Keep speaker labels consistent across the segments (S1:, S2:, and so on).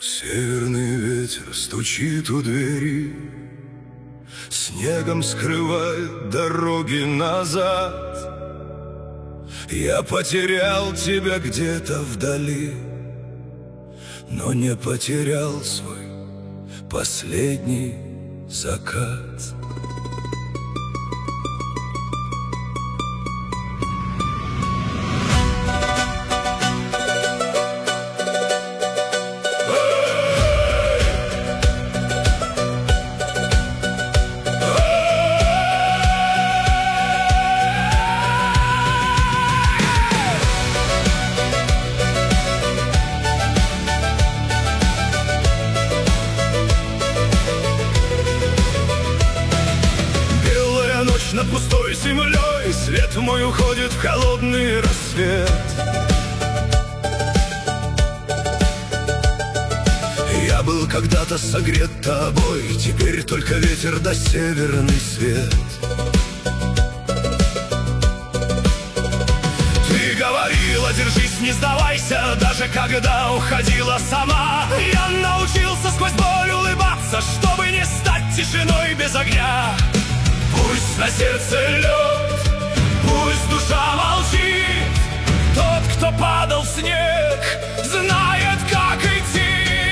S1: Северный ветер стучит у двери, снегом скрывает дороги назад. Я потерял тебя где-то вдали, но не потерял свой последний закат. Над пустой землей свет мой уходит в холодный рассвет. Я был когда-то согрет тобой, теперь только ветер да северный свет. Ты говорила, держись, не сдавайся, даже когда уходила сама. Я научился сквозь боль улыбаться, чтобы не стать тишиной без огня. Пусть на сердце лед, пусть душа молчит, тот, кто падал в снег, знает, как идти.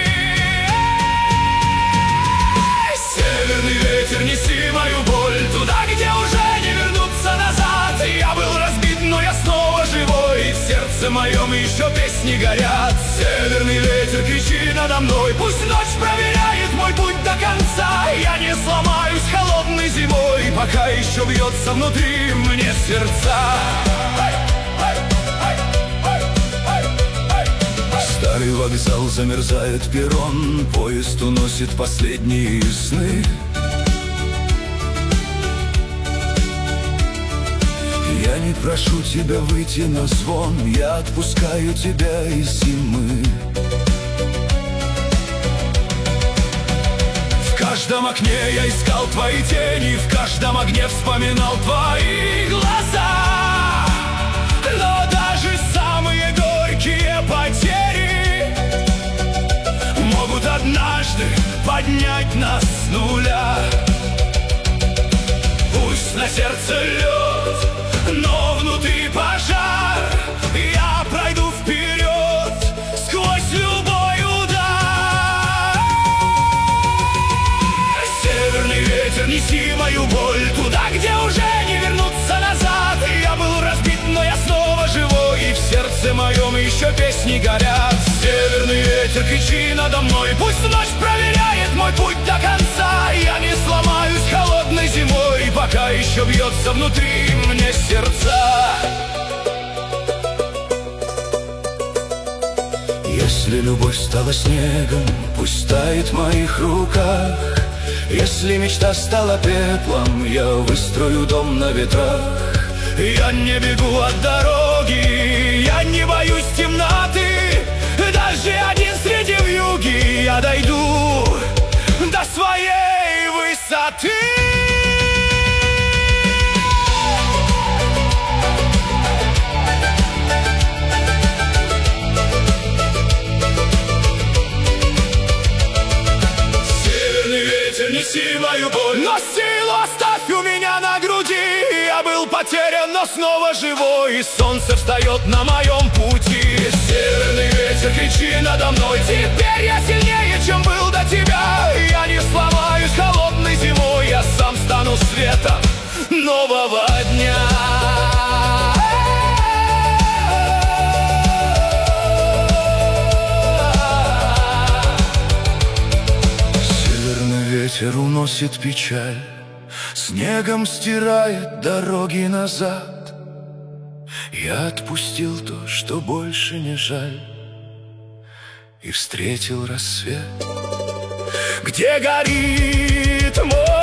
S1: Северный ветер, неси мою боль туда, где уже не вернуться назад. Я был разбит, но я снова живой, в сердце моем еще песни горят. Северный ветер, кричи надо мной, пусть ночь проверяет мой путь до конца. Я не сломаюсь холодной зимой, пока еще бьется внутри мне сердца. Старый вокзал, замерзает перрон, поезд уносит последние сны. Я не прошу тебя выйти на звон, я отпускаю тебя из зимы. В каждом окне я искал твои тени, в каждом огне вспоминал твои глаза. Но даже самые горькие потери могут однажды поднять нас с нуля. Пусть на сердце лед, но внутри пожар. Я пройду вперед сквозь любой удар. Северный ветер, неси мою боль туда, где уже не вернуться назад. Я был разбит, но я снова живой, и в сердце моем еще песни горят. Северный ветер, кричи надо мной, пусть ночь проверяет мой путь до конца. Я не сломаюсь холодной зимой, пока еще бьется внутри мне сердца. Если любовь стала снегом, пусть тает в моих руках. Если мечта стала пеплом, я выстрою дом на ветрах. Я не бегу от дороги, я не боюсь темноты. Даже один среди вьюги я дойду до своей высоты. Северный ветер, неси мою боль, но силу оставь у меня на груди. Я был потерян, но снова живой, и солнце встает на моем пути. Северный ветер, кричи надо мной, теперь я сильнее, чем был до тебя. Я не сломаюсь холодной зимой, я сам стану светом нового дня. Северный ветер уносит печаль, снегом стирает дороги назад. Я отпустил то, что больше не жаль, и встретил рассвет, где горит мой